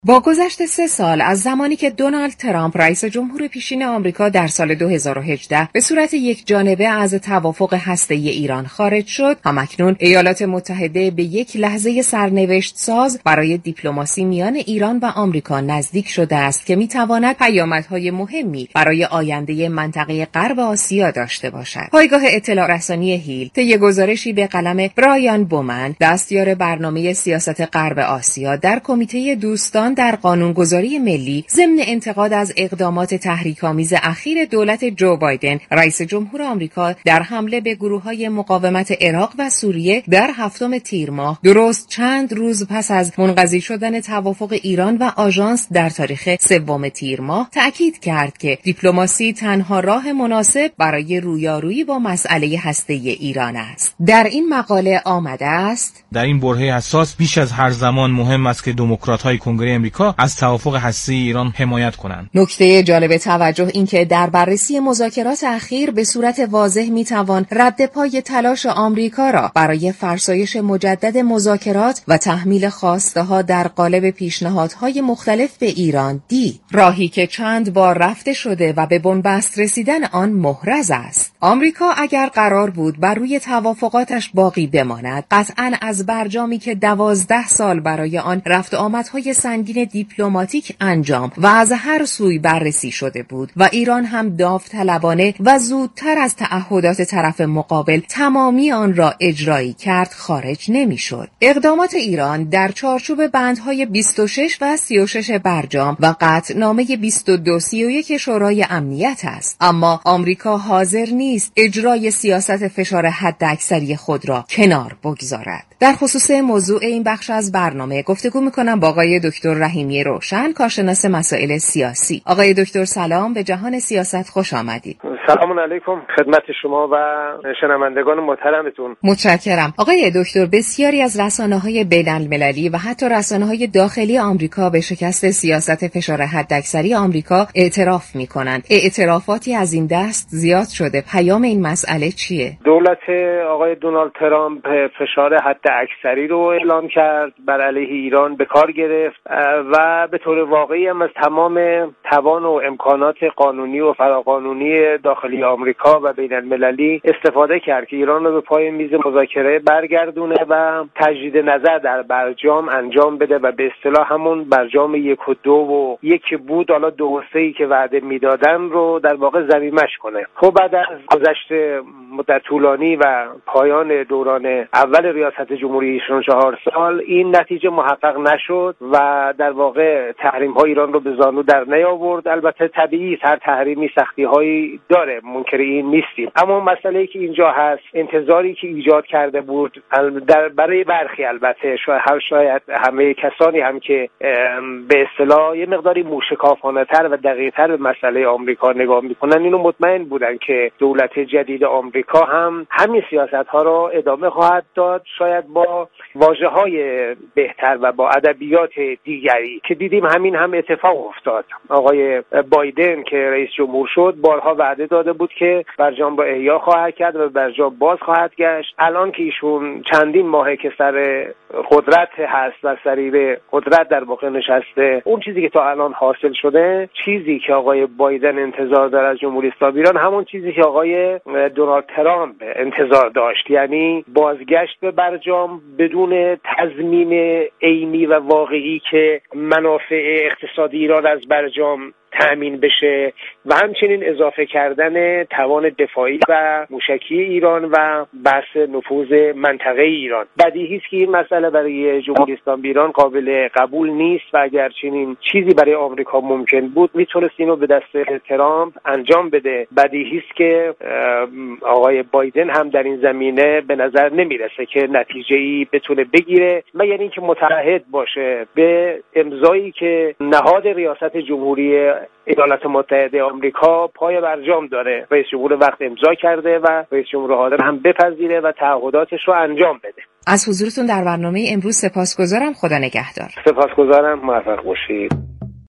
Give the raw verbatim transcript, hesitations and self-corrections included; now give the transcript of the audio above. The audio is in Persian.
با گذشت سه سال از زمانی که دونالد ترامپ رئیس جمهور پیشین آمریکا در سال دو هزار و هجده به صورت یک جانبه از توافق هسته‌ای ایران خارج شد، همکنون ایالات متحده به یک لحظه سرنوشت ساز برای دیپلماسی میان ایران و آمریکا نزدیک شده است که میتواند پیامدهای مهمی برای آینده منطقه غرب آسیا داشته باشد. پایگاه اطلاع رسانی هیل طی گزارشی به قلم برایان بومن، دستیار برنامه سیاست غرب آسیا در کمیته دوستان در قانونگذاری ملی، ضمن انتقاد از اقدامات تحریک‌آمیز اخیر دولت جو بایدن رئیس جمهور آمریکا در حمله به گروه‌های مقاومت عراق و سوریه در هفتم تیر ماه، درست چند روز پس از منقضی شدن توافق ایران و آژانس در تاریخ سوم تیر ماه، تأکید کرد که دیپلماسی تنها راه مناسب برای رویارویی با مسئله هسته‌ای ایران است. در این مقاله آمده است: در این برهه حساس بیش از هر زمان مهم است که دموکرات‌های کنگره آمریکا از توافق هسته‌ای ایران حمایت کنند. نکته جالب توجه این که در بررسی مذاکرات اخیر به صورت واضح میتوان رد پای تلاش آمریکا را برای فرسایش مجدد مذاکرات و تحمیل خواسته‌ها در قالب پیشنهادهای مختلف به ایران دید، راهی که چند بار رفته شده و به بنبست رسیدن آن محرز است. آمریکا اگر قرار بود بر روی توافقاتش باقی بماند، قطعاً از برجامی که دوازده سال برای آن رفت آمدهای سنگین دیپلماتیک انجام و از هر سوی بررسی شده بود و ایران هم داوطلبانه و زودتر از تعهدات طرف مقابل تمامی آن را اجرایی کرد، خارج نمی‌شد. اقدامات ایران در چارچوب بندهای بیست و شش و سی و شش برجام و قطعنامه بیست و دو سی و یک شورای امنیت است، اما آمریکا حاضر نیست اجرای سیاست فشار حداکثری خود را کنار بگذارد. در خصوص موضوع این بخش از برنامه گفتگو می‌کنم با آقای دکتر رحیمی روشن، کارشناس مسائل سیاسی. آقای دکتر سلام، به جهان سیاست خوش آمدید. سلام علیکم خدمت شما و شنوندگان محترمتون. متشکرم. آقای دکتر، بسیاری از رسانه‌های بین‌المللی و حتی رسانه‌های داخلی آمریکا به شکست سیاست فشار حداکثری آمریکا اعتراف می‌کنند. اعترافاتی از این دست زیاد شده. پیام این مسئله چیه؟ دولت آقای دونالد ترامپ فشار حداکثری رو اعلام کرد، بر علیه ایران به کار گرفت و به طور واقعی هم از تمام توان و امکانات قانونی و فراقانونی داخلی آمریکا و بین المللی استفاده کرد که ایران رو به پای میز مذاکره برگردونه و تجدید نظر در برجام انجام بده و به اصطلاح همون برجام یک و دو و یک بود، حالا دو و سه‌ای که وعده میدادن رو در واقع ضمیمش کنه. خب بعد از گذشت مدت طولانی و پایان دوران اول ریاست جمهوری ایشون چهار سال، این نتیجه محقق نشد و در واقع تحریم ها ایران رو به زانو در نیاورد. البته طبیعی هر تحریمی سختی هایی داره، منکر این نیستیم، اما مسئله که اینجا هست، انتظاری که ایجاد کرده بود در برای برخی، البته شاید هر شاید همه کسانی هم که به اصطلاح یه مقداری موشکافانه تر و دقیق تر به مسئله آمریکا نگاه میکنن، اینو مطمئن بودن که دولت جدید آمریکا هم همین سیاست ها را ادامه خواهد داد، شاید با واژه های بهتر و با ادبیات دیگری که دیدیم همین هم اتفاق افتاد. آقای بایدن که رئیس جمهور شد بارها وعده داده بود که برجام را احیا خواهد کرد و برجام باز خواهد گشت. الان که ایشون چندین ماهه که سر قدرت هست و سریر قدرت در واقع نشسته، اون چیزی که تا الان حاصل شده، چیزی که آقای بایدن انتظار داره از جمهوری اسلامی ایران، همون چیزی که آقای دونالد ترامپ انتظار داشت، یعنی بازگشت به برجام بدون تضمین عینی و واقعی که منافع اقتصادی ایران از برجام تأمین بشه و همچنین اضافه کردن توان دفاعی و موشکی ایران و بحث نفوذ منطقه ایران. بدیهی است که این مسئله برای جمهوری اسلامی ایران قابل قبول نیست و اگر چنین چیزی برای آمریکا ممکن بود میتونست اینو به دست ترامپ انجام بده. بدیهی است که آقای بایدن هم در این زمینه به نظر نمیرسه که نتیجه‌ای بتونه بگیره، مگر اینکه متعهد باشه به امضایی که نهاد ریاست جمهوری ایالات متحده آمریکا پای برجام داره. رئیس جمهور وقت امضا کرده و رئیس جمهور حاضر هم بپذیره و تعهداتش رو انجام بده. از حضورتون در برنامه امروز سپاسگزارم. خدا نگهدار. سپاسگزارم. موفق باشید.